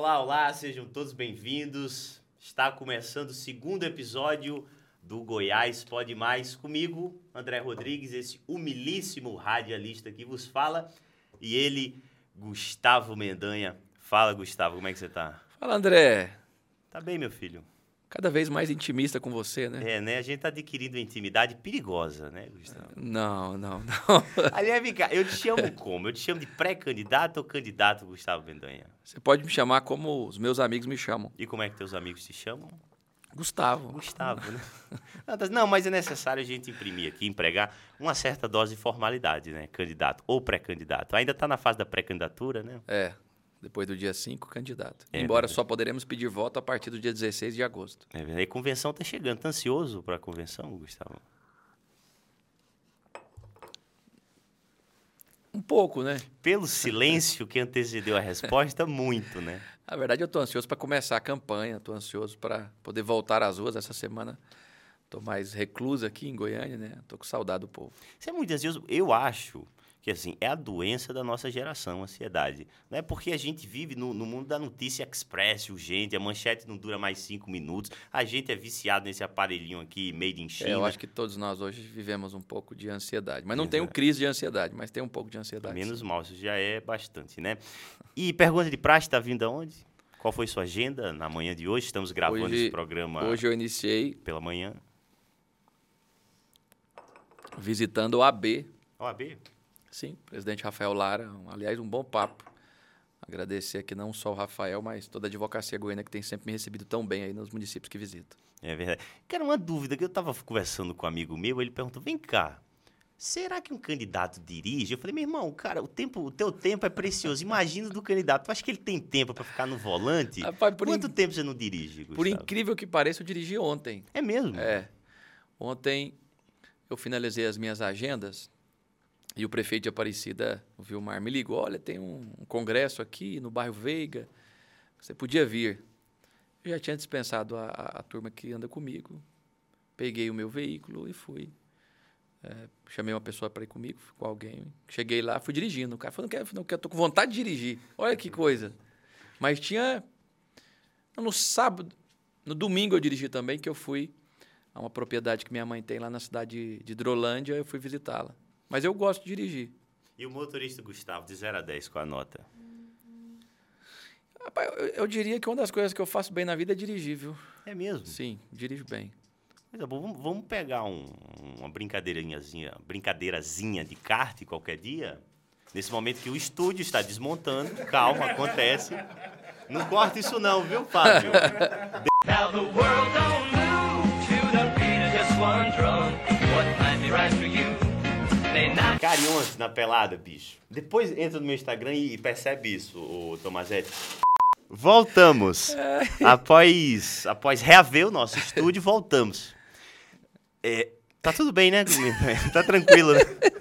Olá, olá, sejam todos bem-vindos. Está começando o segundo episódio do Goiás Pode Mais. Comigo, André Rodrigues, esse humilíssimo radialista que vos fala. E ele, Gustavo Mendanha. Fala, Gustavo, como é que você tá? Fala, André. Tá bem, meu filho? Cada vez mais intimista com você, né? É, né? A gente tá adquirindo uma intimidade perigosa, né, Gustavo? Não. Aliás, vem cá, eu te chamo como? Eu te chamo de pré-candidato ou candidato, Gustavo Mendanha? Você pode me chamar como os meus amigos me chamam. E como é que teus amigos te chamam? Gustavo, né? Não, mas é necessário a gente imprimir aqui, empregar uma certa dose de formalidade, né? Candidato ou pré-candidato. Ainda tá na fase da pré-candidatura, né? Depois do dia 5, candidato. É Embora verdade. só poderemos pedir voto a partir do dia 16 de agosto. É verdade. E a convenção tá chegando. Tá ansioso para a convenção, Gustavo? Um pouco, né? Pelo silêncio que antecedeu a resposta, muito, né? Na verdade, eu estou ansioso para começar a campanha, estou ansioso para poder voltar às ruas essa semana. Estou mais recluso aqui em Goiânia, né? Estou com saudade do povo. Você é muito ansioso. Eu acho que, assim, é a doença da nossa geração, a ansiedade. Não é porque a gente vive no mundo da notícia express, urgente, a manchete não dura mais 5 minutos, a gente é viciado nesse aparelhinho aqui, made in China. Eu acho que todos nós hoje vivemos um pouco de ansiedade. Mas não tenho Exato. crise de ansiedade, mas tenho um pouco de ansiedade. Menos sim. mal, isso já é bastante, né? E pergunta de praxe, tá vindo aonde? Qual foi sua agenda na manhã de hoje? Estamos gravando esse programa Hoje eu iniciei pela manhã. visitando o AB. OAB? Sim, presidente Rafael Lara. Aliás, um bom papo. Agradecer aqui não só o Rafael, mas toda a advocacia goiana que tem sempre me recebido tão bem aí nos municípios que visito. É verdade. Cara, uma dúvida que eu estava conversando com um amigo meu, ele perguntou, vem cá, será que um candidato dirige? Eu falei, meu irmão, cara, o teu tempo é precioso. Imagina do candidato. Tu acha que ele tem tempo para ficar no volante? Rapaz, Quanto tempo você não dirige, Gustavo? Por incrível que pareça, eu dirigi ontem. É mesmo? Ontem eu finalizei as minhas agendas e o prefeito de Aparecida, o Vilmar, me ligou, olha, tem um congresso aqui no bairro Veiga, você podia vir. Eu já tinha dispensado a turma que anda comigo, peguei o meu veículo e fui. Chamei uma pessoa para ir comigo, com alguém. Cheguei lá, fui dirigindo. O cara falou, não quero, tô com vontade de dirigir. Olha que coisa. Mas tinha... No sábado, no domingo eu dirigi também, que eu fui a uma propriedade que minha mãe tem lá na cidade de Hidrolândia, eu fui visitá-la. Mas eu gosto de dirigir. E o motorista Gustavo, de 0 a 10, com a nota? Rapaz, eu diria que uma das coisas que eu faço bem na vida é dirigir, viu? É mesmo? Sim, dirijo bem. Mas, bom, vamos pegar uma brincadeirazinha de kart qualquer dia? Nesse momento que o estúdio está desmontando, calma, acontece. Não corta isso não, viu, Fábio? Now the world don't move to the beat of just one drum. What might be right for you may not. Carionte na pelada, bicho. Depois entra no meu Instagram e percebe isso, ô Tomazete. Voltamos. Após reaver o nosso estúdio, voltamos. Tá tudo bem, né? Tá tranquilo, né?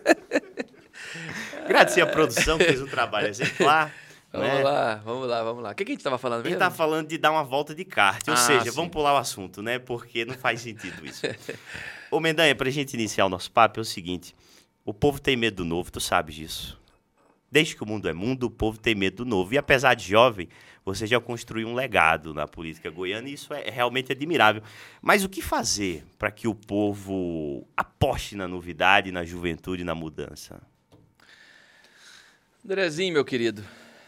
Agradecer a produção que fez um trabalho exemplar. Vamos lá. O que a gente estava falando A gente mesmo? tá falando de dar uma volta de kart, ou seja, sim. vamos pular o assunto, né? Porque não faz sentido isso. Ô, Mendanha, pra gente iniciar o nosso papo é o seguinte, o povo tem medo do novo, tu sabes disso. Desde que o mundo é mundo, o povo tem medo do novo. E apesar de jovem, você já construiu um legado na política goiana e isso é realmente admirável. Mas o que fazer para que o povo aposte na novidade, na juventude, na mudança? Andrezinho, meu querido.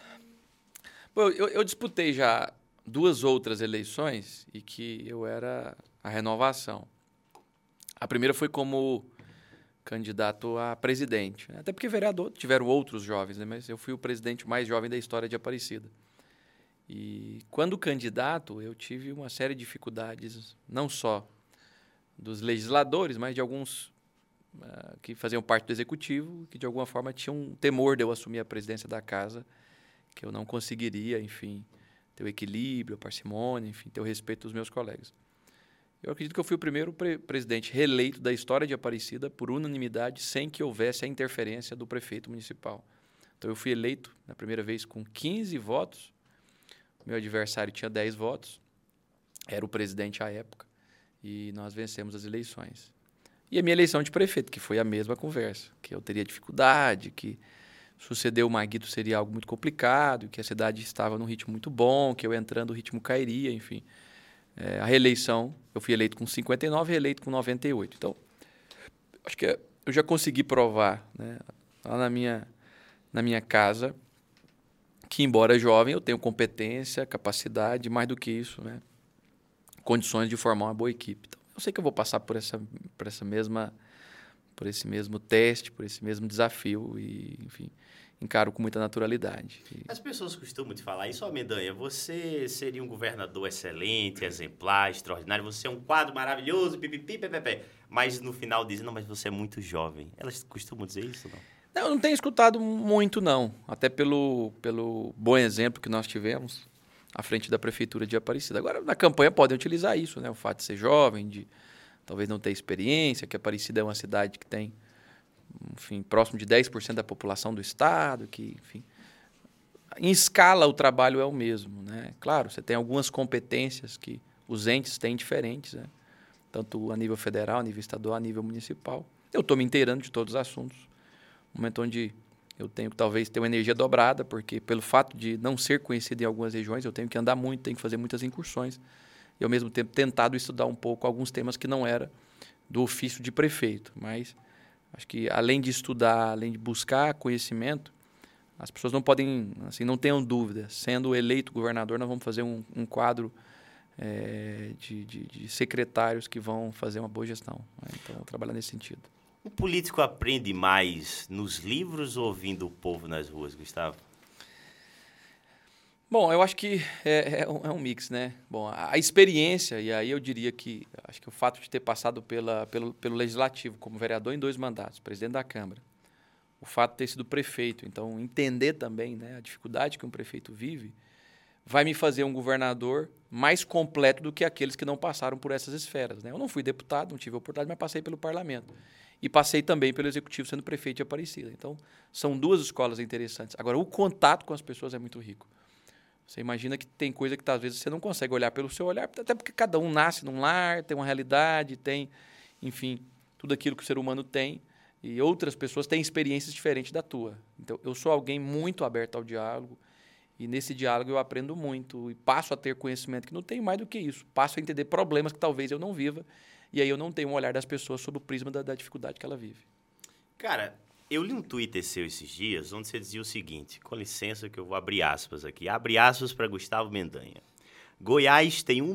Bom, eu disputei já 2 outras eleições e que eu era a renovação. A primeira foi como candidato a presidente. Até porque vereador tiveram outros jovens, né? Mas eu fui o presidente mais jovem da história de Aparecida. E quando candidato, eu tive uma série de dificuldades, não só dos legisladores, mas de alguns que faziam parte do executivo, que de alguma forma tinham um temor de eu assumir a presidência da casa, que eu não conseguiria, enfim, ter o equilíbrio, a parcimônia, enfim, ter o respeito dos meus colegas. Eu acredito que eu fui o primeiro presidente reeleito da história de Aparecida por unanimidade, sem que houvesse a interferência do prefeito municipal. Então, eu fui eleito, na primeira vez, com 15 votos. Meu adversário tinha 10 votos. Era o presidente à época. E nós vencemos as eleições. E a minha eleição de prefeito, que foi a mesma conversa. Que eu teria dificuldade, que suceder o Maguito seria algo muito complicado, que a cidade estava num ritmo muito bom, que eu entrando o ritmo cairia, enfim. A reeleição, eu fui eleito com 59, reeleito com 98. Então, acho que eu já consegui provar, né, lá na minha casa, que embora jovem, eu tenho competência, capacidade, mais do que isso, né, condições de formar uma boa equipe. Então, eu sei que eu vou passar por esse mesmo teste, por esse mesmo desafio e, enfim, encaro com muita naturalidade. As pessoas costumam te falar isso, Mendanha, você seria um governador excelente, exemplar, extraordinário, você é um quadro maravilhoso, pipipi, pepepé. Mas no final dizem, não, mas você é muito jovem. Elas costumam dizer isso, não? Não, eu não tenho escutado muito, não. Até pelo bom exemplo que nós tivemos à frente da Prefeitura de Aparecida. Agora, na campanha podem utilizar isso, né? O fato de ser jovem, de talvez não ter experiência, que Aparecida é uma cidade que tem, enfim, próximo de 10% da população do estado, que, enfim, em escala o trabalho é o mesmo, né? Claro, você tem algumas competências que os entes têm diferentes, né? Tanto a nível federal, a nível estadual, a nível municipal. Eu estou me inteirando de todos os assuntos. Um momento onde eu tenho que talvez ter uma energia dobrada, porque pelo fato de não ser conhecido em algumas regiões, eu tenho que andar muito, tenho que fazer muitas incursões. E, ao mesmo tempo, tentado estudar um pouco alguns temas que não era do ofício de prefeito. Mas acho que, além de estudar, além de buscar conhecimento, as pessoas não podem, assim, não tenham dúvida. Sendo eleito governador, nós vamos fazer um quadro de secretários que vão fazer uma boa gestão, né? Então, vou trabalhar nesse sentido. O político aprende mais nos livros ou ouvindo o povo nas ruas, Gustavo? Bom, eu acho que é um mix, né? Bom, a experiência, e aí eu diria que acho que o fato de ter passado pelo Legislativo como vereador em 2 mandatos, presidente da Câmara, o fato de ter sido prefeito, então entender também, né, a dificuldade que um prefeito vive, vai me fazer um governador mais completo do que aqueles que não passaram por essas esferas, né? Eu não fui deputado, não tive a oportunidade, mas passei pelo parlamento. E passei também pelo executivo sendo prefeito de Aparecida. Então, são 2 escolas interessantes. Agora, o contato com as pessoas é muito rico. Você imagina que tem coisa que, às vezes, você não consegue olhar pelo seu olhar, até porque cada um nasce num lar, tem uma realidade, tem, enfim, tudo aquilo que o ser humano tem, e outras pessoas têm experiências diferentes da tua. Então, eu sou alguém muito aberto ao diálogo, e nesse diálogo eu aprendo muito, e passo a ter conhecimento que não tenho mais do que isso. Passo a entender problemas que talvez eu não viva, e aí eu não tenho um olhar das pessoas sob o prisma da dificuldade que ela vive. Cara, eu li um Twitter seu esses dias, onde você dizia o seguinte, com licença que eu vou abrir aspas aqui, abre aspas para Gustavo Mendanha. Goiás tem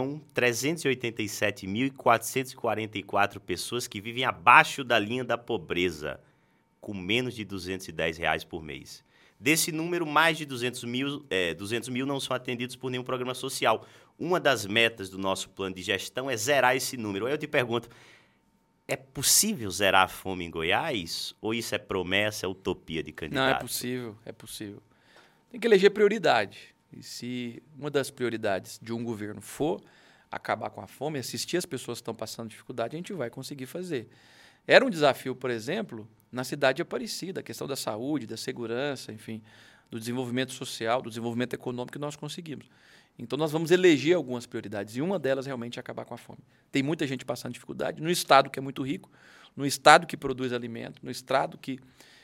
1.387.444 pessoas que vivem abaixo da linha da pobreza, com menos de R$210 por mês. Desse número, mais de 200 mil não são atendidos por nenhum programa social. Uma das metas do nosso plano de gestão é zerar esse número. Aí eu te pergunto, é possível zerar a fome em Goiás? Ou isso é promessa, é utopia de candidato? Não, é possível. Tem que eleger prioridade. E se uma das prioridades de um governo for acabar com a fome, assistir as pessoas que estão passando dificuldade, a gente vai conseguir fazer. Era um desafio, por exemplo, na cidade de Aparecida, a questão da saúde, da segurança, enfim, do desenvolvimento social, do desenvolvimento econômico que nós conseguimos. Então, nós vamos eleger algumas prioridades, e uma delas realmente é acabar com a fome. Tem muita gente passando dificuldade, no estado que é muito rico, no estado que produz alimento, no estado que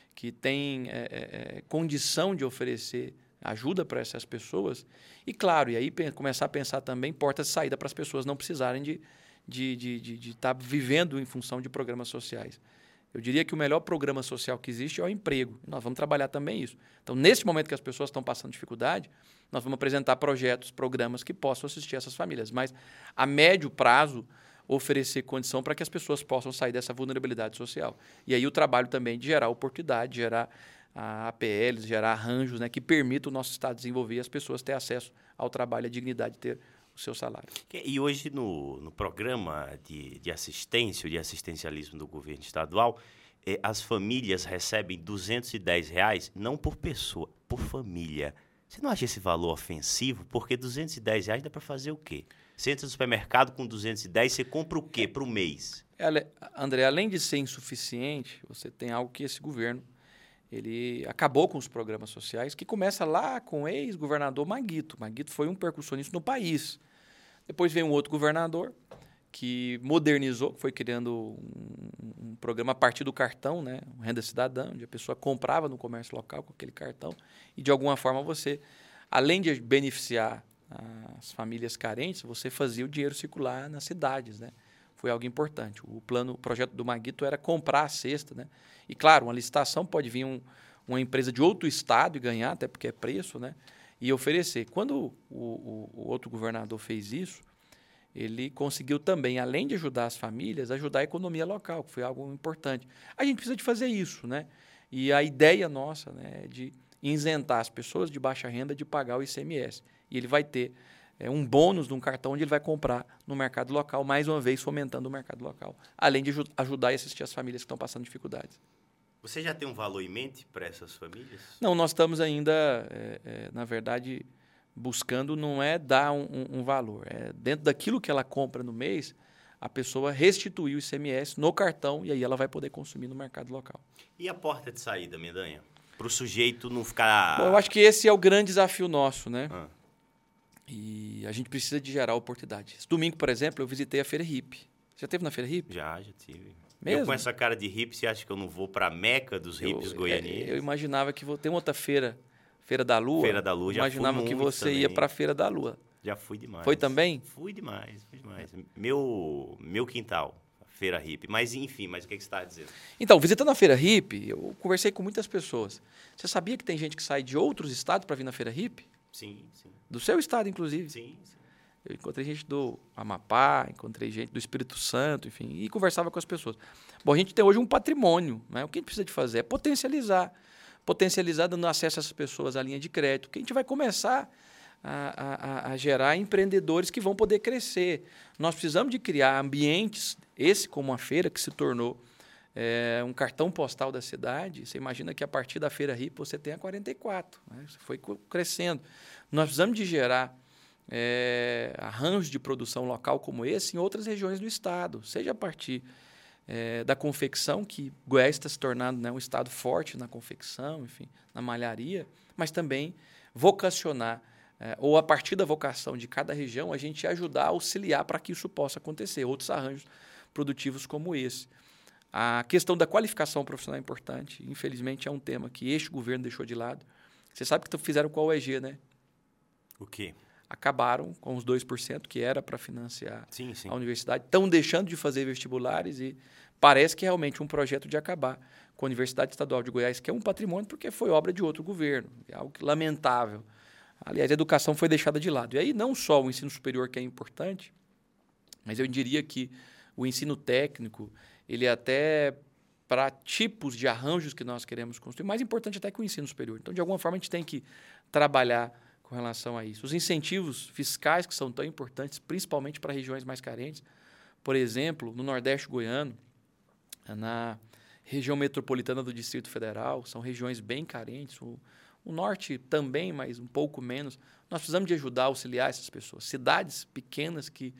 tem condição de oferecer ajuda para essas pessoas. E, claro, e aí começar a pensar também portas de saída para as pessoas não precisarem de estar vivendo em função de programas sociais. Eu diria que o melhor programa social que existe é o emprego. Nós vamos trabalhar também isso. Então, nesse momento que as pessoas estão passando dificuldade, nós vamos apresentar projetos, programas que possam assistir essas famílias. Mas, a médio prazo, oferecer condição para que as pessoas possam sair dessa vulnerabilidade social. E aí o trabalho também de gerar oportunidade, gerar APLs, gerar arranjos, né, que permitam o nosso Estado desenvolver e as pessoas ter acesso ao trabalho e à dignidade de ter o seu salário. E hoje, no programa de assistência, de assistencialismo do governo estadual, as famílias recebem R$210, não por pessoa, por família. Você não acha esse valor ofensivo? Porque R$210 dá para fazer o quê? Você entra no supermercado com 210, você compra o quê para o mês? André, além de ser insuficiente, você tem algo que esse governo ele acabou com os programas sociais, que começa lá com o ex-governador Maguito. Maguito foi um percussionista no país. Depois veio um outro governador que modernizou, que foi criando um programa a partir do cartão, né? Um Renda Cidadã, onde a pessoa comprava no comércio local com aquele cartão e, de alguma forma, você, além de beneficiar as famílias carentes, você fazia o dinheiro circular nas cidades, né? Foi algo importante. O projeto do Maguito era comprar a cesta, né? E, claro, uma licitação pode vir uma empresa de outro estado e ganhar, até porque é preço, né? E oferecer. Quando o outro governador fez isso, ele conseguiu também, além de ajudar as famílias, ajudar a economia local, que foi algo importante. A gente precisa de fazer isso, né? E a ideia nossa, né, é de isentar as pessoas de baixa renda de pagar o ICMS. E ele vai ter um bônus de um cartão onde ele vai comprar no mercado local, mais uma vez fomentando o mercado local, além de ajudar e assistir as famílias que estão passando dificuldades. Você já tem um valor em mente para essas famílias? Não, nós estamos ainda, na verdade, buscando não é dar um valor. É dentro daquilo que ela compra no mês, a pessoa restituir o ICMS no cartão e aí ela vai poder consumir no mercado local. E a porta de saída, Mendanha? Para o sujeito não ficar... Bom, eu acho que esse é o grande desafio nosso, né? E a gente precisa de gerar oportunidade. Esse domingo, por exemplo, eu visitei a Feira Hippie. Você já esteve na Feira Hippie? Já tive. Mesmo? Eu com essa cara de hippie, você acha que eu não vou para a meca dos hippies goianienses? Eu imaginava que tem outra feira, Feira da Lua. Feira da Lua, já fui imaginava que muito você também. ia para a Feira da Lua. Já fui demais. Foi também? Fui demais. Meu quintal, a Feira Hippie. Mas, enfim, o que você está dizendo? Então, visitando a Feira Hippie, eu conversei com muitas pessoas. Você sabia que tem gente que sai de outros estados para vir na Feira Hippie? Sim. Do seu estado, inclusive. Sim. Eu encontrei gente do Amapá, encontrei gente do Espírito Santo, enfim, e conversava com as pessoas. Bom, a gente tem hoje um patrimônio, né? O que a gente precisa de fazer é potencializar dando acesso a essas pessoas à linha de crédito, que a gente vai começar a gerar empreendedores que vão poder crescer. Nós precisamos de criar ambientes, esse como a feira, que se tornou um cartão postal da cidade. Você imagina que a partir da Feira Hippie você tem a 44, né? Você foi crescendo. Nós precisamos de gerar arranjos de produção local como esse em outras regiões do estado, seja a partir da confecção, que Goiás está se tornando, né, um estado forte na confecção, enfim, na malharia, mas também vocacionar, ou a partir da vocação de cada região, a gente ajudar a auxiliar para que isso possa acontecer, outros arranjos produtivos como esse. A questão da qualificação profissional é importante, infelizmente é um tema que este governo deixou de lado. Você sabe que fizeram com a UEG, né? O quê? Acabaram com os 2% que era para financiar sim. a universidade. Estão deixando de fazer vestibulares e parece que é realmente um projeto de acabar com a Universidade Estadual de Goiás, que é um patrimônio porque foi obra de outro governo. É algo lamentável. Aliás, a educação foi deixada de lado. E aí não só o ensino superior que é importante, mas eu diria que o ensino técnico, ele até para tipos de arranjos que nós queremos construir, mais importante até que o ensino superior. Então, de alguma forma, a gente tem que trabalhar com relação a isso. Os incentivos fiscais, que são tão importantes, principalmente para regiões mais carentes. Por exemplo, no Nordeste goiano, na região metropolitana do Distrito Federal, são regiões bem carentes. O Norte também, mas um pouco menos. Nós precisamos de ajudar a auxiliar essas pessoas. Cidades pequenas que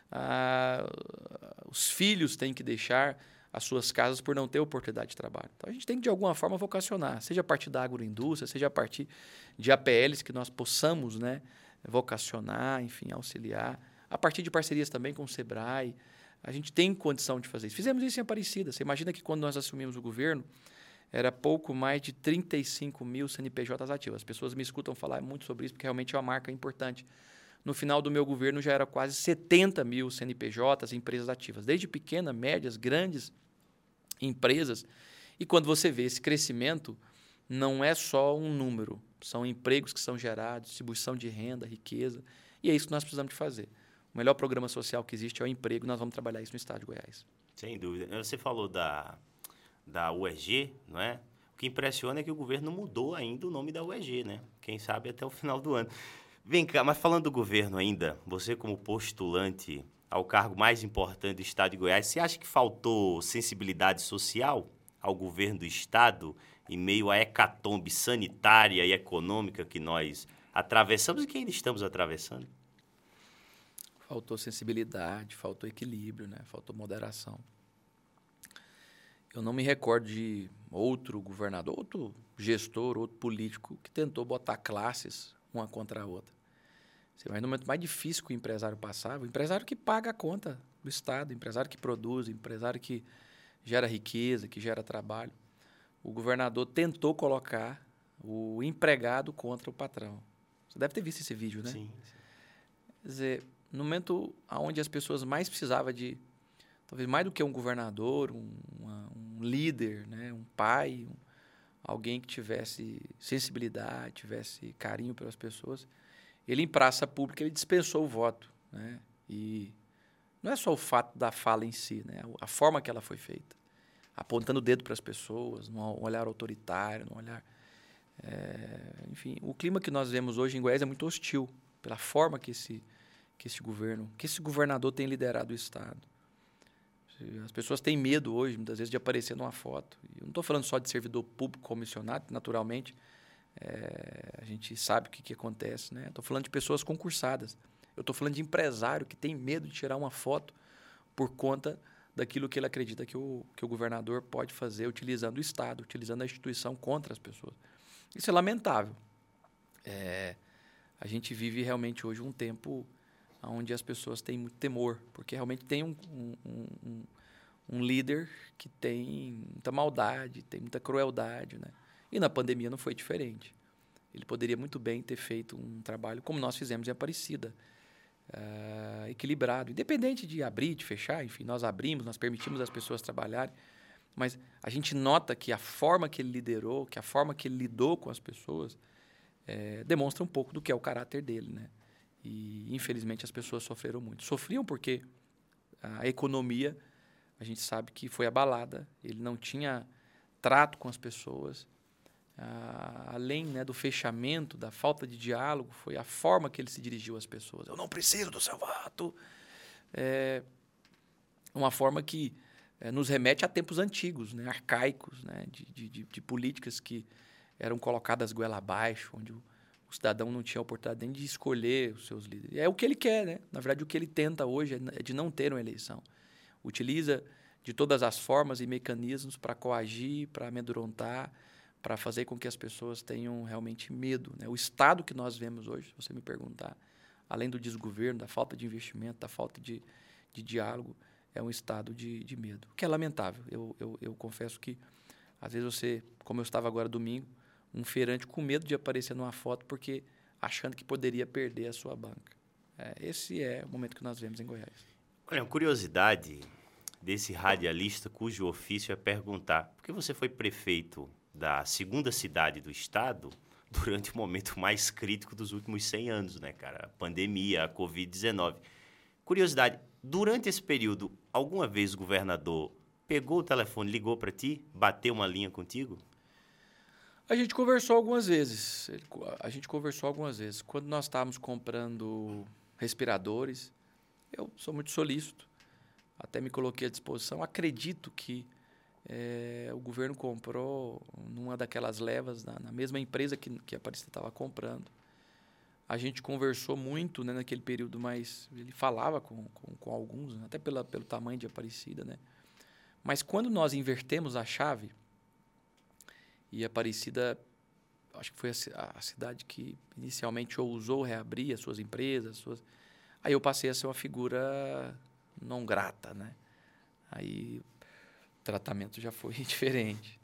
os filhos têm que deixar as suas casas por não ter oportunidade de trabalho. Então, a gente tem que, de alguma forma, vocacionar, seja a partir da agroindústria, seja a partir de APLs que nós possamos, né, vocacionar, enfim, auxiliar, a partir de parcerias também com o SEBRAE. A gente tem condição de fazer isso. Fizemos isso em Aparecida. Você imagina que quando nós assumimos o governo, era pouco mais de 35 mil CNPJs ativos. As pessoas me escutam falar muito sobre isso, porque realmente é uma marca importante. No final do meu governo, já era quase 70 mil CNPJs, empresas ativas, desde pequenas, médias, grandes empresas. E quando você vê esse crescimento, não é só um número, são empregos que são gerados, distribuição de renda, riqueza, e é isso que nós precisamos de fazer. O melhor programa social que existe é o emprego, nós vamos trabalhar isso no estado de Goiás. Sem dúvida. Você falou da UEG, não é? O que impressiona é que o governo mudou ainda o nome da UEG, né? Quem sabe até o final do ano. Vem cá, mas falando do governo ainda, você como postulante ao cargo mais importante do estado de Goiás, você acha que faltou sensibilidade social ao governo do estado em meio à hecatombe sanitária e econômica que nós atravessamos e que ainda estamos atravessando? Faltou sensibilidade, faltou equilíbrio, né? Faltou moderação. Eu não me recordo de outro governador, outro gestor, outro político que tentou botar classes uma contra a outra. Você vai no momento mais difícil que o empresário passava, o empresário que paga a conta do Estado, empresário que produz, empresário que gera riqueza, que gera trabalho. O governador tentou colocar o empregado contra o patrão. Você deve ter visto esse vídeo, né? Sim. Quer dizer, no momento onde as pessoas mais precisavam de, talvez mais do que um governador, um líder, né? Um pai, alguém que tivesse sensibilidade, tivesse carinho pelas pessoas, ele em praça pública ele dispensou o voto, né? E não é só o fato da fala em si, né? A forma que ela foi feita, apontando o dedo para as pessoas, num olhar autoritário, num olhar... enfim, o clima que nós vemos hoje em Goiás é muito hostil pela forma que esse governador tem liderado o Estado. As pessoas têm medo hoje, muitas vezes, de aparecer numa foto. Eu não estou falando só de servidor público comissionado, naturalmente, a gente sabe o que acontece, né? Estou falando de pessoas concursadas. Eu estou falando de empresário que tem medo de tirar uma foto por conta daquilo que ele acredita que o governador pode fazer utilizando o Estado, utilizando a instituição contra as pessoas. Isso é lamentável. A gente vive realmente hoje um tempo onde as pessoas têm muito temor, porque realmente tem um líder que tem muita maldade, tem muita crueldade, né? E na pandemia não foi diferente. Ele poderia muito bem ter feito um trabalho como nós fizemos em Aparecida, equilibrado, independente de abrir, de fechar, enfim, nós abrimos, nós permitimos as pessoas trabalharem, mas a gente nota que a forma que ele liderou, que a forma que ele lidou com as pessoas, demonstra um pouco do que é o caráter dele, né? E, infelizmente, as pessoas sofreram muito. Sofriam porque a economia, a gente sabe que foi abalada, ele não tinha trato com as pessoas, além, né, do fechamento, da falta de diálogo, foi a forma que ele se dirigiu às pessoas. Eu não preciso do seu voto. Uma forma que nos remete a tempos antigos, né, arcaicos, né, de políticas que eram colocadas goela abaixo, onde o cidadão não tinha a oportunidade nem de escolher os seus líderes. É o que ele quer, né? Na verdade, o que ele tenta hoje é de não ter uma eleição. Utiliza de todas as formas e mecanismos para coagir, para amedrontar, para fazer com que as pessoas tenham realmente medo, né? O Estado que nós vemos hoje, se você me perguntar, além do desgoverno, da falta de investimento, da falta de diálogo, é um estado de medo, o que é lamentável. Eu confesso que, às vezes, você, como eu estava agora domingo, um feirante com medo de aparecer numa foto porque achando que poderia perder a sua banca. Esse é o momento que nós vemos em Goiás. Olha, uma curiosidade desse radialista cujo ofício é perguntar por que você foi prefeito da segunda cidade do estado durante o momento mais crítico dos últimos 100 anos, né, cara? A pandemia, a Covid-19. Curiosidade, durante esse período, alguma vez o governador pegou o telefone, ligou para ti, bateu uma linha contigo? A gente conversou algumas vezes. Quando nós estávamos comprando respiradores, eu sou muito solícito, até me coloquei à disposição. Acredito que o governo comprou numa daquelas levas, na mesma empresa que a Aparecida estava comprando. A gente conversou muito, né, naquele período, mas ele falava com alguns, né, até pelo tamanho de Aparecida, né? Mas quando nós invertemos a chave, e Aparecida, acho que foi a cidade que inicialmente ousou reabrir as suas empresas, aí eu passei a ser uma figura não grata, né? Aí o tratamento já foi diferente.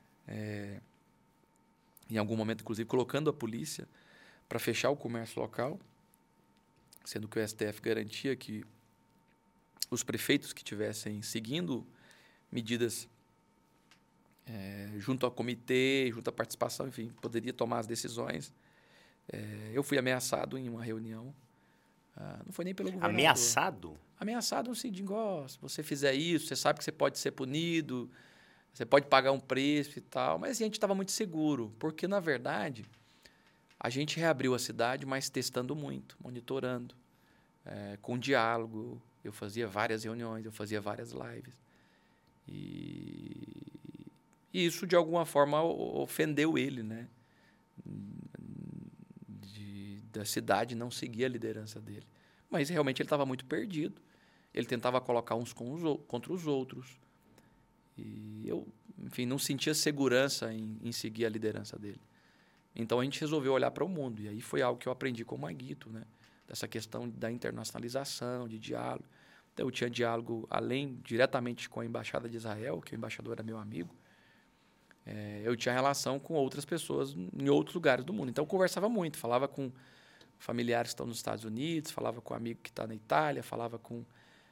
Em algum momento, inclusive, colocando a polícia para fechar o comércio local, sendo que o STF garantia que os prefeitos que estivessem seguindo medidas junto ao comitê, junto à participação, enfim, poderia tomar as decisões. Eu fui ameaçado em uma reunião, não foi nem pelo governador. Ameaçado? Ameaçado no sentido, se você fizer isso, você sabe que você pode ser punido, você pode pagar um preço e tal, mas a gente estava muito seguro, porque, na verdade, a gente reabriu a cidade, mas testando muito, monitorando, com diálogo. Eu fazia várias reuniões, eu fazia várias lives. E isso, de alguma forma, ofendeu ele, né? Da cidade não seguir a liderança dele. Mas, realmente, ele estava muito perdido. Ele tentava colocar uns contra os outros. E eu, enfim, não sentia segurança em seguir a liderança dele. Então, a gente resolveu olhar para o mundo. E aí foi algo que eu aprendi com o Maguito, né? Dessa questão da internacionalização, de diálogo, Então, eu tinha diálogo, além, diretamente com a Embaixada de Israel, que o embaixador era meu amigo. Eu tinha relação com outras pessoas em outros lugares do mundo. Então, eu conversava muito, falava com familiares que estão nos Estados Unidos, falava com um amigo que está na Itália, falava com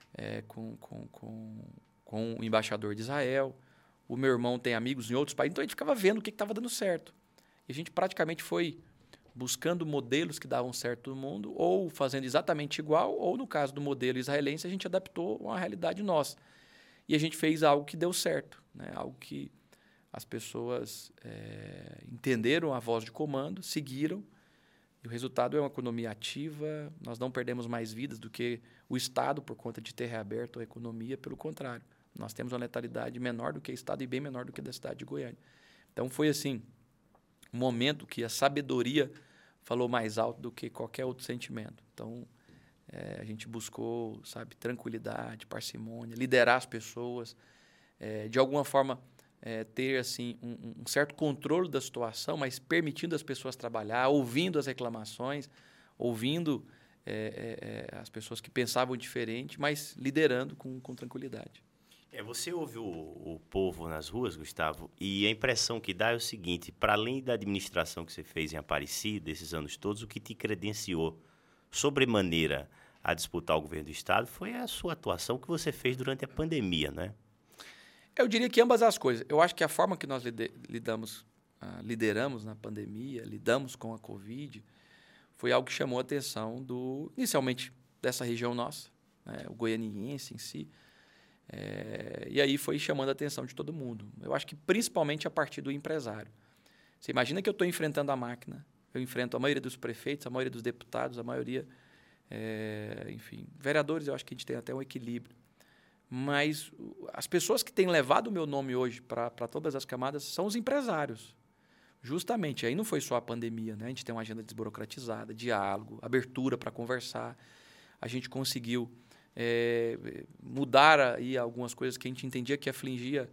o embaixador de Israel. O meu irmão tem amigos em outros países, então a gente ficava vendo o que estava dando certo. E a gente praticamente foi buscando modelos que davam certo no mundo, ou fazendo exatamente igual, ou no caso do modelo israelense, a gente adaptou uma realidade nossa. E a gente fez algo que deu certo, né? Algo que as pessoas entenderam a voz de comando, seguiram, e o resultado é uma economia ativa. Nós não perdemos mais vidas do que o Estado por conta de ter reaberto a economia, pelo contrário. Nós temos uma letalidade menor do que o Estado e bem menor do que da cidade de Goiânia. Então, foi assim, um momento que a sabedoria falou mais alto do que qualquer outro sentimento. Então, a gente buscou, sabe, tranquilidade, parcimônia, liderar as pessoas, de alguma forma ter assim um certo controle da situação, mas permitindo as pessoas trabalhar, ouvindo as reclamações, ouvindo as pessoas que pensavam diferente, mas liderando com tranquilidade. Você ouve o povo nas ruas, Gustavo, e a impressão que dá é o seguinte: para além da administração que você fez em Aparecida, esses anos todos, o que te credenciou sobremaneira a disputar o governo do Estado foi a sua atuação que você fez durante a pandemia, né? Eu diria que ambas as coisas. Eu acho que a forma que nós lideramos na pandemia, lidamos com a Covid, foi algo que chamou a atenção inicialmente, dessa região nossa, né, o goianiense em si. E aí foi chamando a atenção de todo mundo. Eu acho que principalmente a partir do empresário. Você imagina que eu estou enfrentando a máquina, eu enfrento a maioria dos prefeitos, a maioria dos deputados, a maioria, enfim, vereadores, eu acho que a gente tem até um equilíbrio. Mas as pessoas que têm levado o meu nome hoje para todas as camadas são os empresários. Justamente, aí não foi só a pandemia, né? A gente tem uma agenda desburocratizada, diálogo, abertura para conversar. A gente conseguiu mudar aí algumas coisas que a gente entendia que afligia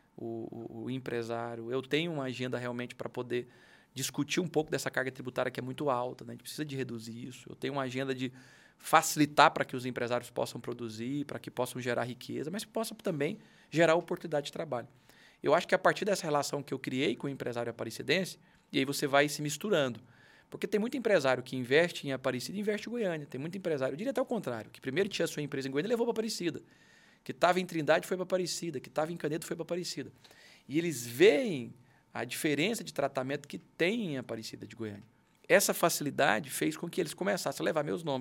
o empresário. Eu tenho uma agenda realmente para poder discutir um pouco dessa carga tributária que é muito alta, né? A gente precisa de reduzir isso. Eu tenho uma agenda de facilitar para que os empresários possam produzir, para que possam gerar riqueza, mas que possam também gerar oportunidade de trabalho. Eu acho que a partir dessa relação que eu criei com o empresário aparecidense, e aí você vai se misturando. Porque tem muito empresário que investe em Aparecida e investe em Goiânia. Tem muito empresário, eu diria até o contrário, que primeiro tinha a sua empresa em Goiânia e levou para Aparecida. Que estava em Trindade foi para Aparecida, que estava em Canedo foi para Aparecida. E eles veem a diferença de tratamento que tem em Aparecida de Goiânia. Essa facilidade fez com que eles começassem a levar meus nomes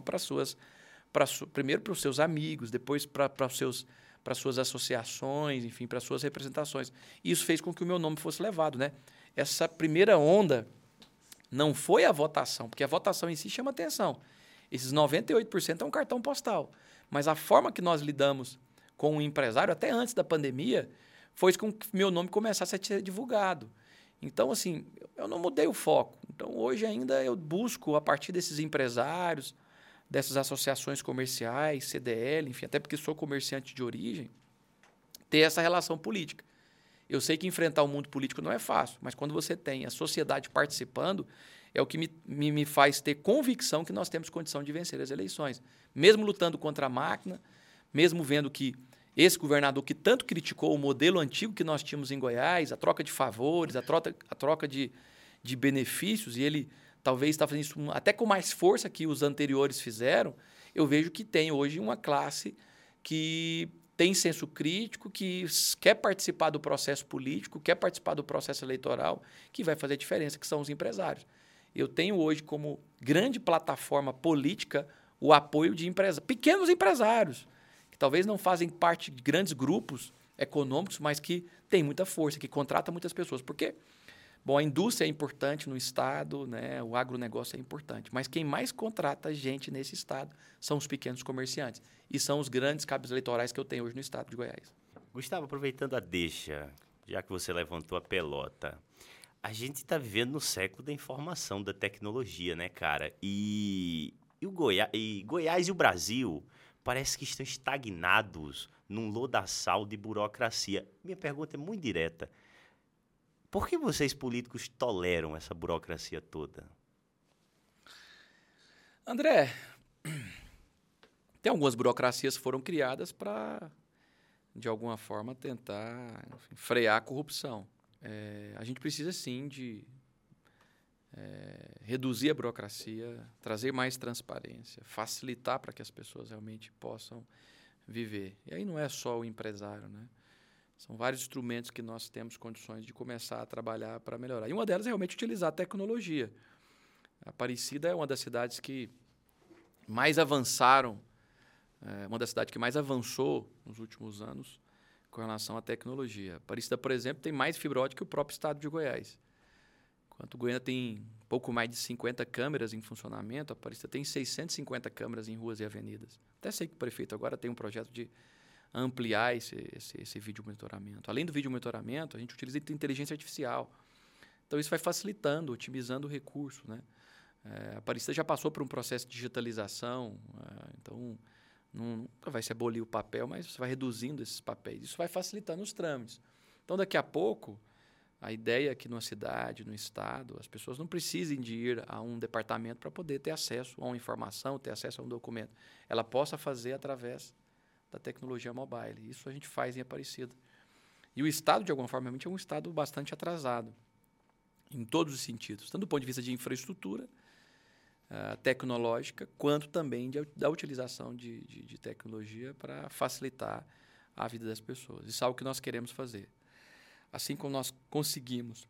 primeiro para os seus amigos, depois para suas associações, enfim, para suas representações. E isso fez com que o meu nome fosse levado, né? Essa primeira onda não foi a votação, porque a votação em si chama atenção. Esses 98% é um cartão postal. Mas a forma que nós lidamos com o empresário, até antes da pandemia, foi com que meu nome começasse a ser divulgado. Então, assim, eu não mudei o foco. Então, hoje ainda eu busco, a partir desses empresários, dessas associações comerciais, CDL, enfim, até porque sou comerciante de origem, ter essa relação política. Eu sei que enfrentar o mundo político não é fácil, mas quando você tem a sociedade participando, é o que me faz ter convicção que nós temos condição de vencer as eleições. Mesmo lutando contra a máquina, mesmo vendo que esse governador que tanto criticou o modelo antigo que nós tínhamos em Goiás, a troca de favores, a troca de benefícios, e ele talvez está fazendo isso até com mais força que os anteriores fizeram, eu vejo que tem hoje uma classe que tem senso crítico, que quer participar do processo político, quer participar do processo eleitoral, que vai fazer a diferença, que são os empresários. Eu tenho hoje como grande plataforma política o apoio de pequenos empresários, que talvez não fazem parte de grandes grupos econômicos, mas que têm muita força, que contratam muitas pessoas. Por quê? Bom, a indústria é importante no Estado, né? O agronegócio é importante, mas quem mais contrata gente nesse Estado são os pequenos comerciantes e são os grandes cabos eleitorais que eu tenho hoje no Estado de Goiás. Gustavo, aproveitando a deixa, já que você levantou a pelota, a gente está vivendo no século da informação, da tecnologia, né, cara? E Goiás e o Brasil parece que estão estagnados num lodaçal de burocracia. Minha pergunta é muito direta. Por que vocês políticos toleram essa burocracia toda? André, Tem algumas burocracias que foram criadas para, de alguma forma, tentar enfim, frear a corrupção. A gente precisa, sim, de reduzir a burocracia, trazer mais transparência, facilitar para que as pessoas realmente possam viver. E aí não é só o empresário, né? São vários instrumentos que nós temos condições de começar a trabalhar para melhorar. E uma delas é realmente utilizar a tecnologia. A Aparecida é uma das cidades que mais avançaram, uma das cidades que mais avançou nos últimos anos com relação à tecnologia. A Aparecida, por exemplo, tem mais fibra ótica que o próprio estado de Goiás. Enquanto Goiânia tem pouco mais de 50 câmeras em funcionamento, a Aparecida tem 650 câmeras em ruas e avenidas. Até sei que o prefeito agora tem um projeto de ampliar esse vídeo monitoramento. Além do vídeo monitoramento, a gente utiliza inteligência artificial. Então, isso vai facilitando, otimizando o recurso, né? A Aparecida já passou por um processo de digitalização, então nunca vai se abolir o papel, mas você vai reduzindo esses papéis. Isso vai facilitando os trâmites. Então, daqui a pouco, a ideia é que numa cidade, no estado, as pessoas não precisem de ir a um departamento para poder ter acesso a uma informação, ter acesso a um documento. Ela possa fazer através da tecnologia mobile. Isso a gente faz em Aparecida. E o estado, de alguma forma, realmente é um estado bastante atrasado, em todos os sentidos, tanto do ponto de vista de infraestrutura tecnológica, quanto também da utilização de tecnologia para facilitar a vida das pessoas. Isso é algo que nós queremos fazer. Assim como nós conseguimos,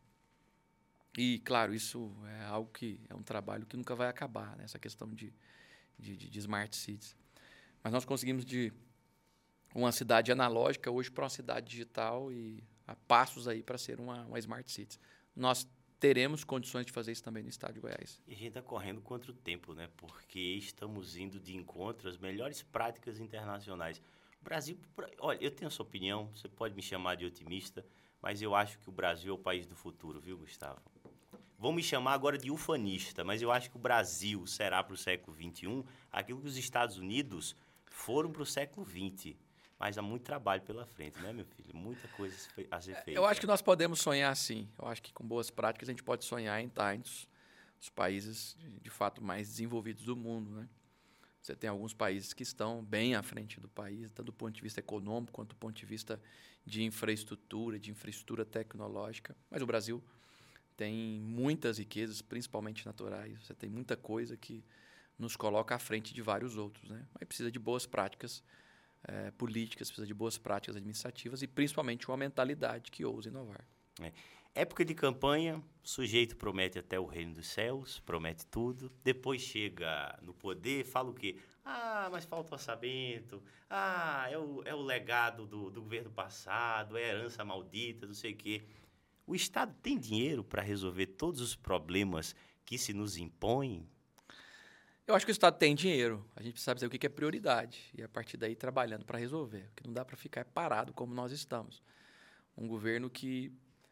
e claro, isso é algo que é um trabalho que nunca vai acabar, né? Essa questão de smart cities. Mas nós conseguimos de uma cidade analógica hoje para uma cidade digital e há passos aí para ser uma smart city. Nós teremos condições de fazer isso também no estado de Goiás. E a gente está correndo contra o tempo, né? Porque estamos indo de encontro às melhores práticas internacionais. O Brasil, olha, eu tenho a sua opinião, você pode me chamar de otimista, mas eu acho que o Brasil é o país do futuro, viu, Gustavo? Vão me chamar agora de ufanista, mas eu acho que o Brasil será para o século XXI aquilo que os Estados Unidos foram para o século XX. Mas há muito trabalho pela frente, né, meu filho? Muita coisa a ser feita. Eu acho que nós podemos sonhar sim. Eu acho que com boas práticas a gente pode sonhar em estar entre os países, de fato, mais desenvolvidos do mundo, né? Você tem alguns países que estão bem à frente do país, tanto do ponto de vista econômico quanto do ponto de vista de infraestrutura tecnológica. Mas o Brasil tem muitas riquezas, principalmente naturais. Você tem muita coisa que nos coloca à frente de vários outros, né? Mas precisa de boas práticas políticas, precisa de boas práticas administrativas e principalmente uma mentalidade que ouse inovar. Época de campanha, o sujeito promete até o reino dos céus, promete tudo, depois chega no poder, fala o quê? Ah, mas falta orçamento, é o legado do governo passado, é a herança maldita, não sei o quê. O Estado tem dinheiro para resolver todos os problemas que se nos impõem? Eu acho que o Estado tem dinheiro. A gente precisa saber o que é prioridade e, a partir daí, trabalhando para resolver. O que não dá para ficar parado como nós estamos. Um governo que,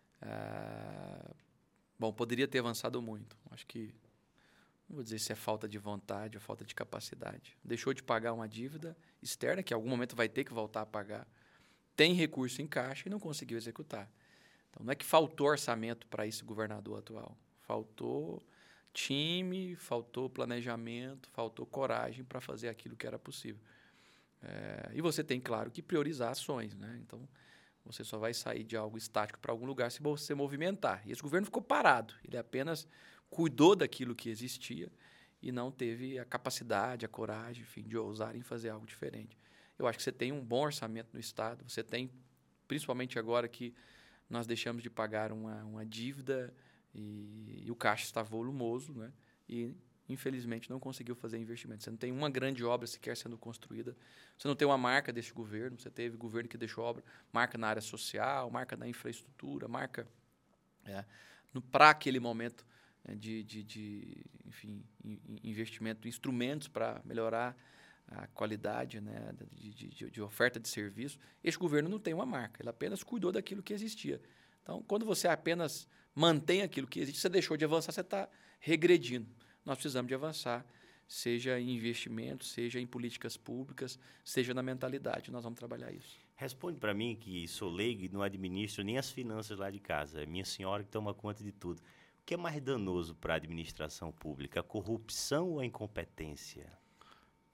poderia ter avançado muito. Acho que, não vou dizer se é falta de vontade ou falta de capacidade. Deixou de pagar uma dívida externa, que em algum momento vai ter que voltar a pagar. Tem recurso em caixa e não conseguiu executar. Então, não é que faltou orçamento para esse governador atual. Faltou time, faltou planejamento, faltou coragem para fazer aquilo que era possível. E você tem, claro, que priorizar ações, né? Então, você só vai sair de algo estático para algum lugar se você movimentar. E esse governo ficou parado. Ele apenas cuidou daquilo que existia e não teve a capacidade, a coragem, enfim, de ousar em fazer algo diferente. Eu acho que você tem um bom orçamento no Estado. Você tem, principalmente agora que nós deixamos de pagar uma dívida e o caixa está volumoso, né? E, infelizmente, não conseguiu fazer investimento. Você não tem uma grande obra sequer sendo construída. Você não tem uma marca deste governo. Você teve governo que deixou marca na área social, marca na infraestrutura, marca para aquele momento enfim, investimento em instrumentos para melhorar a qualidade, né, de oferta de serviço. Este governo não tem uma marca. Ele apenas cuidou daquilo que existia. Então, quando você apenas mantém aquilo que existe, você deixou de avançar, você está regredindo. Nós precisamos de avançar, seja em investimentos, seja em políticas públicas, seja na mentalidade. Nós vamos trabalhar isso. Responde para mim, que sou leigo e não administro nem as finanças lá de casa. É minha senhora que toma conta de tudo. O que é mais danoso para a administração pública, a corrupção ou a incompetência?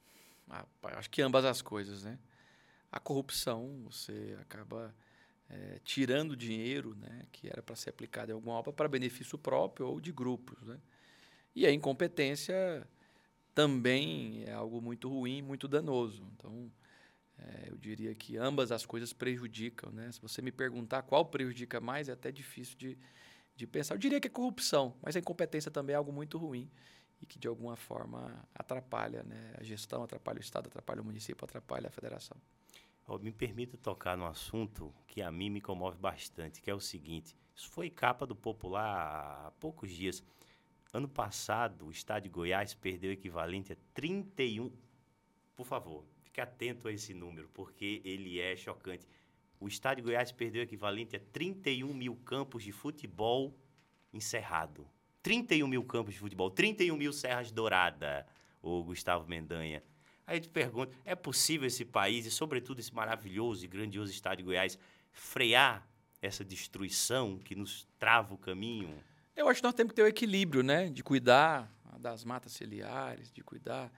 Acho que ambas as coisas, né? A corrupção, você acaba tirando dinheiro, né, que era para ser aplicado em alguma obra para benefício próprio ou de grupos, né? E a incompetência também é algo muito ruim, muito danoso. Então, eu diria que ambas as coisas prejudicam, né? Se você me perguntar qual prejudica mais, é até difícil de pensar. Eu diria que é corrupção, mas a incompetência também é algo muito ruim e que, de alguma forma, atrapalha, né, a gestão, atrapalha o Estado, atrapalha o município, atrapalha a federação. Me permita tocar num assunto que a mim me comove bastante, que é o seguinte. Isso foi capa do Popular há poucos dias. Ano passado, o estado de Goiás perdeu o equivalente a 31... Por favor, fique atento a esse número, porque ele é chocante. O estado de Goiás perdeu o equivalente a 31 mil campos de futebol encerrado. 31 mil campos de futebol, 31 mil Serras Dourada, o Gustavo Mendanha. Aí eu te pergunto, é possível esse país, e sobretudo esse maravilhoso e grandioso estado de Goiás, frear essa destruição que nos trava o caminho? Eu acho que nós temos que ter o equilíbrio, né, de cuidar das matas ciliares, de cuidar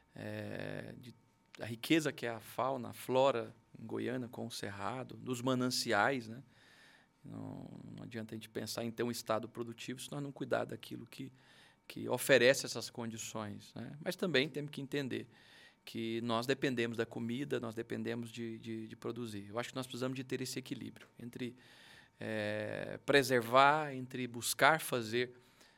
da riqueza que é a fauna, a flora em Goiânia com o cerrado, dos mananciais, né? Não adianta a gente pensar em ter um estado produtivo se nós não cuidar daquilo que oferece essas condições, né? Mas também temos que entender que nós dependemos da comida, nós dependemos de produzir. Eu acho que nós precisamos de ter esse equilíbrio entre preservar, entre buscar fazer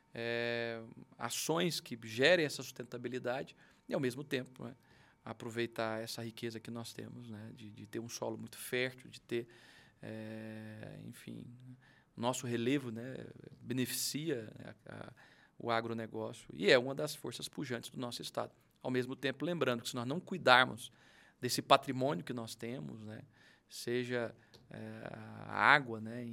ações que gerem essa sustentabilidade e, ao mesmo tempo, né, aproveitar essa riqueza que nós temos, né, de ter um solo muito fértil, de ter, enfim, nosso relevo, né, beneficia, né, o agronegócio e é uma das forças pujantes do nosso estado. Ao mesmo tempo, lembrando que se nós não cuidarmos desse patrimônio que nós temos, né, seja a água, né,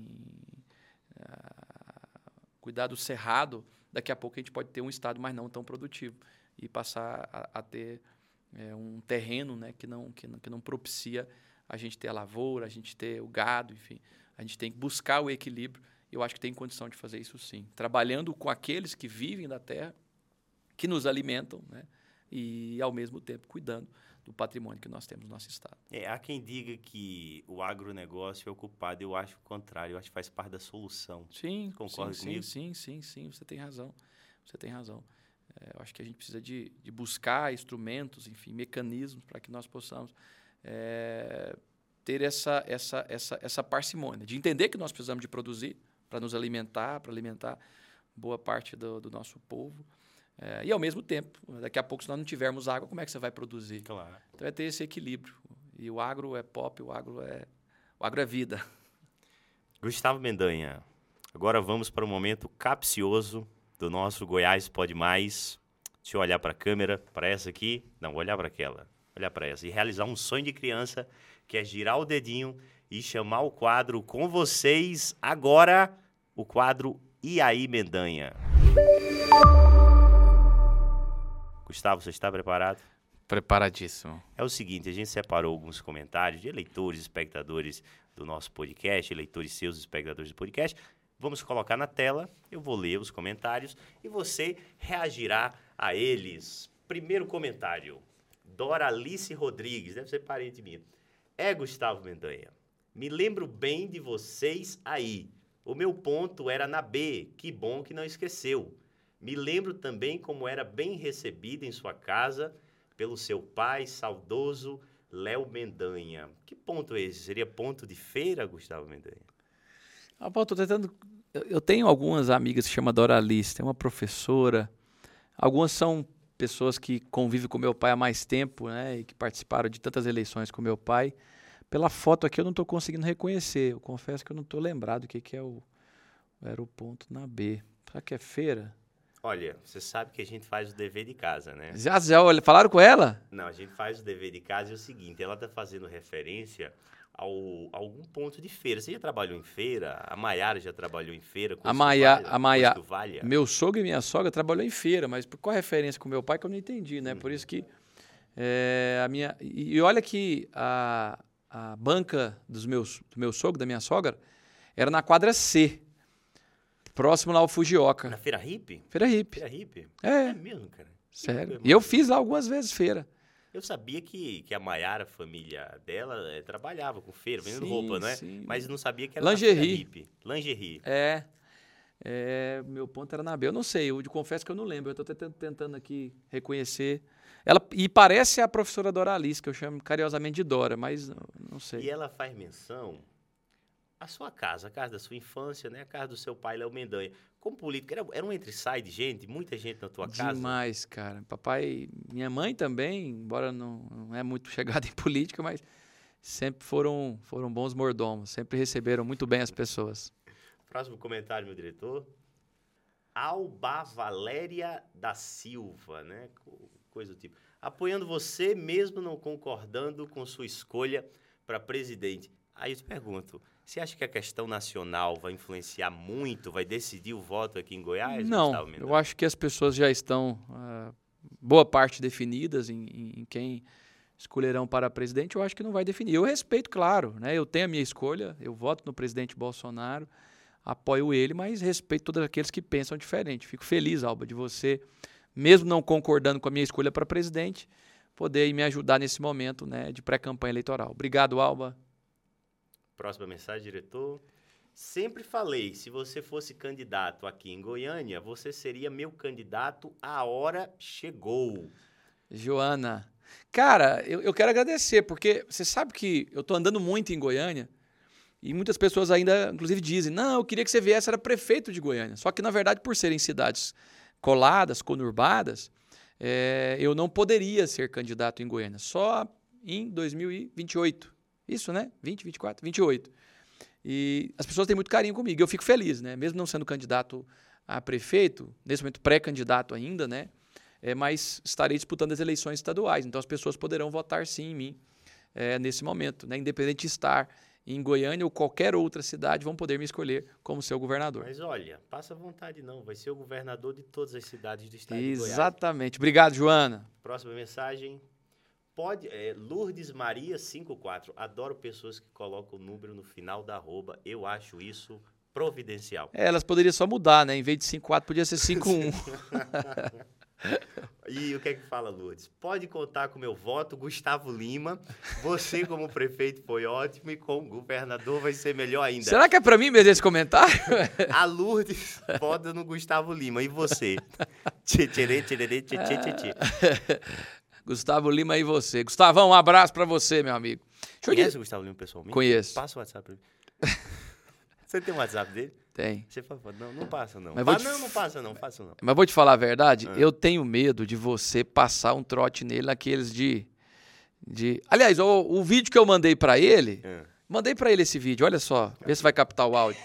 cuidar do cerrado, daqui a pouco a gente pode ter um estado mais não tão produtivo e passar a ter um terreno, né, que não propicia a gente ter a lavoura, a gente ter o gado, enfim. A gente tem que buscar o equilíbrio e eu acho que tem condição de fazer isso sim. Trabalhando com aqueles que vivem da terra, que nos alimentam, né, e, ao mesmo tempo, cuidando do patrimônio que nós temos no nosso estado. Há quem diga que o agronegócio é o culpado. Eu acho o contrário. Eu acho que faz parte da solução. Sim, concorda comigo? Sim. Você tem razão. Eu acho que a gente precisa de buscar instrumentos, enfim, mecanismos para que nós possamos ter essa parcimônia, de entender que nós precisamos de produzir para nos alimentar, para alimentar boa parte do nosso povo. E, ao mesmo tempo, daqui a pouco, se nós não tivermos água, como é que você vai produzir? Claro. Então, é ter esse equilíbrio. E o agro é pop, o agro é vida. Gustavo Mendanha, agora vamos para o momento capcioso do nosso Goiás Pode Mais. Deixa eu olhar para a câmera, para essa aqui. Não, vou olhar para aquela. Olhar para essa. E realizar um sonho de criança, que é girar o dedinho e chamar o quadro com vocês agora, o quadro E aí, Mendanha? Gustavo, você está preparado? Preparadíssimo. É o seguinte, a gente separou alguns comentários de eleitores, espectadores do nosso podcast, eleitores seus, espectadores do podcast. Vamos colocar na tela, eu vou ler os comentários e você reagirá a eles. Primeiro comentário, Doralice Rodrigues, deve ser parente minha. Gustavo Mendanha, me lembro bem de vocês aí. O meu ponto era na B, que bom que não esqueceu. Me lembro também como era bem recebida em sua casa pelo seu pai, saudoso Léo Mendanha. Que ponto é esse? Seria ponto de feira, Gustavo Mendanha? Paulo, tô tentando... Eu tenho algumas amigas que se chamam Doralice, tem uma professora. Algumas são pessoas que convivem com meu pai há mais tempo, né, e que participaram de tantas eleições com meu pai. Pela foto aqui eu não estou conseguindo reconhecer. Eu confesso que eu não estou lembrado o que era o ponto na B. Será que é feira? Olha, você sabe que a gente faz o dever de casa, né? Já falaram com ela? Não, a gente faz o dever de casa e é o seguinte, ela está fazendo referência a algum ponto de feira. Você já trabalhou em feira? A Maiara já trabalhou em feira? A Maiara, meu sogro e minha sogra trabalhou em feira, mas por qual referência com meu pai que eu não entendi, né? Por isso que a minha... E olha que a banca do meu sogro, da minha sogra, era na quadra C. Próximo lá ao Fujioka. Na Feira Hippie? Feira Hippie. Feira Hippie? É mesmo, cara? Sério. E eu fiz lá algumas vezes feira. Eu sabia que a Maiara, a família dela, trabalhava com feira, vendendo Sim, roupa, né? sim. Mas não sabia que era Lingerie. na feira hippie. Lingerie. Meu ponto era na B. Eu não sei, eu confesso que eu não lembro. Eu estou tentando aqui reconhecer. Ela, e parece a professora Doralice, que eu chamo carinhosamente de Dora, mas não sei. E ela faz menção à sua casa, a casa da sua infância, né? A casa do seu pai, Léo Mendanha. Como político, era um entre-sai de gente, muita gente na tua casa? Demais, cara. Papai, minha mãe também, embora não é muito chegada em política, mas sempre foram bons mordomos, sempre receberam muito bem as pessoas. Próximo comentário, meu diretor. Alba Valéria da Silva, né? Coisa do tipo. Apoiando você, mesmo não concordando com sua escolha para presidente. Aí eu te pergunto, você acha que a questão nacional vai influenciar muito, vai decidir o voto aqui em Goiás? Não, Gustavo Mendanha? eu acho que as pessoas já estão, boa parte, definidas em quem escolherão para presidente. Eu acho que não vai definir. Eu respeito, claro, né? Eu tenho a minha escolha, eu voto no presidente Bolsonaro, apoio ele, mas respeito todos aqueles que pensam diferente. Fico feliz, Alba, de você, mesmo não concordando com a minha escolha para presidente, poder me ajudar nesse momento, né, de pré-campanha eleitoral. Obrigado, Alba. Próxima mensagem, diretor. Sempre falei, se você fosse candidato aqui em Goiânia, você seria meu candidato, a hora chegou. Joana. Cara, eu quero agradecer, porque você sabe que eu estou andando muito em Goiânia e muitas pessoas ainda, inclusive, dizem, não, eu queria que você viesse, era prefeito de Goiânia. Só que, na verdade, por serem cidades coladas, conurbadas, eu não poderia ser candidato em Goiânia, só em 2028. Isso, né? 20, 24, 28. E as pessoas têm muito carinho comigo. Eu fico feliz, né? Mesmo não sendo candidato a prefeito, nesse momento pré-candidato ainda, né? Mas estarei disputando as eleições estaduais. Então as pessoas poderão votar sim em mim nesse momento, né? Independente de estar em Goiânia ou qualquer outra cidade, vão poder me escolher como seu governador. Mas olha, passa vontade não, vai ser o governador de todas as cidades do estado de Goiás. Exatamente. Obrigado, Joana. Próxima mensagem. Lourdes Maria 54. Adoro pessoas que colocam o número no final da arroba. Eu acho isso providencial. Elas poderiam só mudar, né? Em vez de 54, podia ser 51. E o que é que fala, Lourdes? Pode contar com meu voto, Gustavo Lima. Você, como prefeito, foi ótimo e como governador vai ser melhor ainda. Será que é pra mim mesmo esse comentário? A Lourdes vota no Gustavo Lima. E você? Gustavo Lima e você. Gustavão, um abraço pra você, meu amigo. Conhece o Gustavo Lima pessoalmente? Conheço. Passa o WhatsApp pra mim. Você tem o WhatsApp dele? Tem. Você fala, não passa não. Mas Não passa não, faça não. Mas vou te falar a verdade, eu tenho medo de você passar um trote nele naqueles de... Aliás, o vídeo que eu mandei pra ele, mandei pra ele esse vídeo, olha só, vê se vai captar o áudio.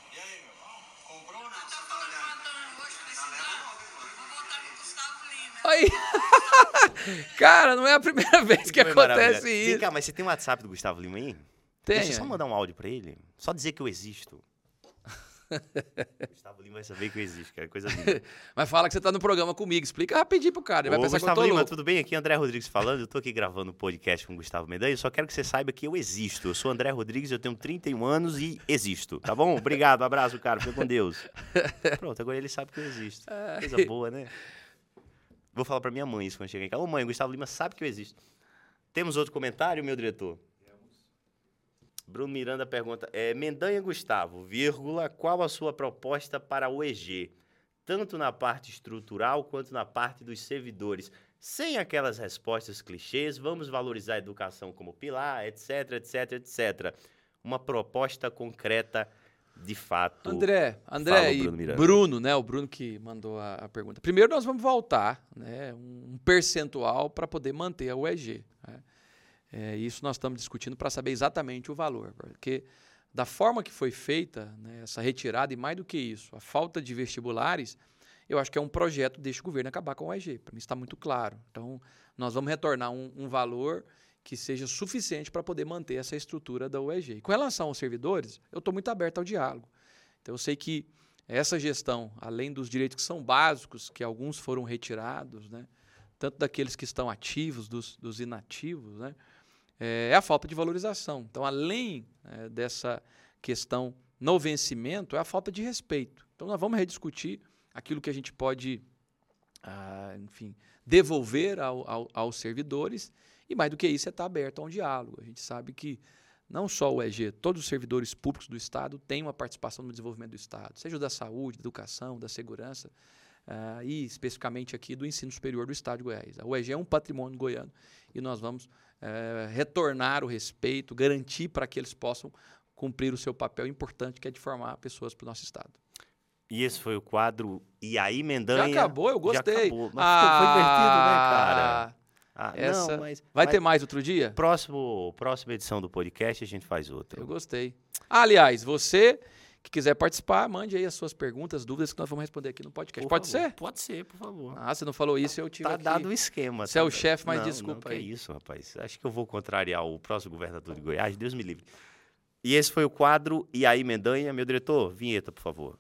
Aí, cara, não é a primeira vez que acontece isso. Vem cá, mas você tem o WhatsApp do Gustavo Lima aí? Tem. Deixa eu só mandar um áudio pra ele. Só dizer que eu existo. Gustavo Lima vai saber que eu existo, cara. Coisa linda. Mas fala que você tá no programa comigo. Explica rapidinho pro cara. Ele vai pensar que eu Gustavo tô Lima, louco. tudo bem? Aqui é André Rodrigues falando. Eu tô aqui gravando um podcast com o Gustavo Mendanha. Eu só quero que você saiba que eu existo. Eu sou André Rodrigues, eu tenho 31 anos e existo. Tá bom? Obrigado, abraço, cara. Fica com Deus. Pronto, agora ele sabe que eu existo. Coisa boa, né? Vou falar pra minha mãe isso quando chegar em casa. Ô mãe, o Gustavo Lima sabe que eu existo. Temos outro comentário, meu diretor? Bruno Miranda pergunta, Mendanha Gustavo, vírgula, qual a sua proposta para o EG? Tanto na parte estrutural quanto na parte dos servidores. Sem aquelas respostas clichês, vamos valorizar a educação como pilar, etc, etc, etc. Uma proposta concreta, de fato. André e Bruno, né? O Bruno que mandou a pergunta. Primeiro nós vamos voltar, né? Um percentual para poder manter a UEG. Né? Isso nós estamos discutindo para saber exatamente o valor, porque da forma que foi feita, né, essa retirada, e mais do que isso, a falta de vestibulares, eu acho que é um projeto deste governo acabar com a UEG. Para mim está muito claro. Então, nós vamos retornar um valor que seja suficiente para poder manter essa estrutura da UEG. E com relação aos servidores, eu estou muito aberto ao diálogo. Então, eu sei que essa gestão, além dos direitos que são básicos, que alguns foram retirados, né, tanto daqueles que estão ativos, dos inativos, né, é a falta de valorização. Então, além dessa questão no vencimento, é a falta de respeito. Então, nós vamos rediscutir aquilo que a gente pode enfim, devolver aos servidores. E mais do que isso, é estar aberto a um diálogo. A gente sabe que não só o EG, todos os servidores públicos do Estado têm uma participação no desenvolvimento do Estado, seja da saúde, da educação, da segurança, e especificamente aqui do ensino superior do Estado de Goiás. O EG é um patrimônio goiano e nós vamos retornar o respeito, garantir para que eles possam cumprir o seu papel importante, que é de formar pessoas para o nosso Estado. E esse foi o quadro E aí, Mendanha? Já acabou, eu gostei. Já acabou. Mas foi divertido, né, cara? Essa... Não, mas vai ter mais outro dia? Próxima edição do podcast a gente faz outra. Eu gostei. Aliás, você que quiser participar, mande aí as suas perguntas, dúvidas que nós vamos responder aqui no podcast. Pode ser? Pode ser, por favor. Você não falou isso, eu tive aqui. Tá dado o esquema. Você é o chefe, mas não, desculpa não, aí. Que é isso, rapaz. Acho que eu vou contrariar o próximo governador de Goiás, Deus me livre. E esse foi o quadro E aí, Mendanha? Meu diretor, vinheta, por favor.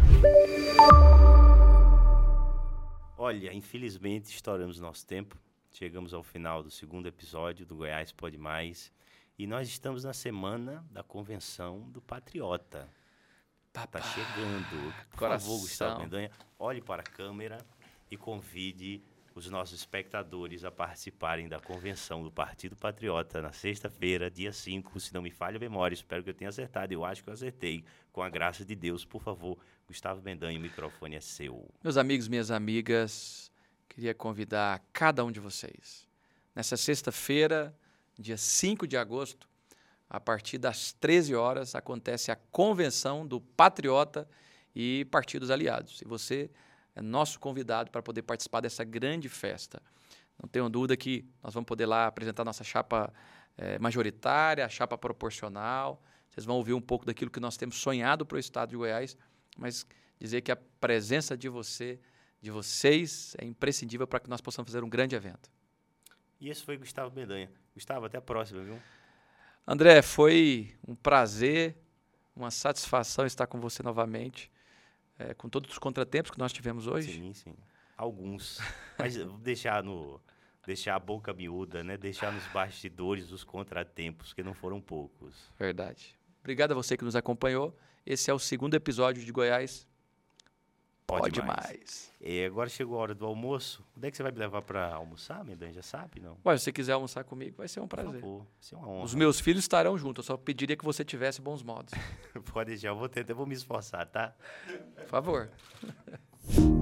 Olha, infelizmente estouramos nosso tempo. Chegamos ao final do segundo episódio do Goiás Pode Mais. E nós estamos na semana da Convenção do Patriota. Tá chegando. Por favor, Gustavo Mendanha, olhe para a câmera e convide os nossos espectadores a participarem da Convenção do Partido Patriota na sexta-feira, dia 5, se não me falha a memória. Espero que eu tenha acertado. Eu acho que eu acertei. Com a graça de Deus, por favor, Gustavo Mendanha, o microfone é seu. Meus amigos, minhas amigas, queria convidar cada um de vocês. Nessa sexta-feira, dia 5 de agosto, a partir das 13 horas, acontece a Convenção do Patriota e Partidos Aliados. E você é nosso convidado para poder participar dessa grande festa. Não tenho dúvida que nós vamos poder lá apresentar nossa chapa majoritária, a chapa proporcional. Vocês vão ouvir um pouco daquilo que nós temos sonhado para o Estado de Goiás, mas dizer que a presença de vocês é imprescindível para que nós possamos fazer um grande evento. E esse foi Gustavo Mendanha. Gustavo, até a próxima, viu? André, foi um prazer, uma satisfação estar com você novamente, com todos os contratempos que nós tivemos hoje. Sim. Alguns. Mas deixar a boca miúda, né? Deixar nos bastidores os contratempos, que não foram poucos. Verdade. Obrigado a você que nos acompanhou. Esse é o segundo episódio de Goiás Pode Mais. E agora chegou a hora do almoço. Onde é que você vai me levar para almoçar, Mendanha? Já sabe, não? Ué, se você quiser almoçar comigo, vai ser um prazer. Por favor, vai ser uma honra. Os meus filhos estarão juntos. Eu só pediria que você tivesse bons modos. Pode deixar, eu vou me esforçar, tá? Por favor.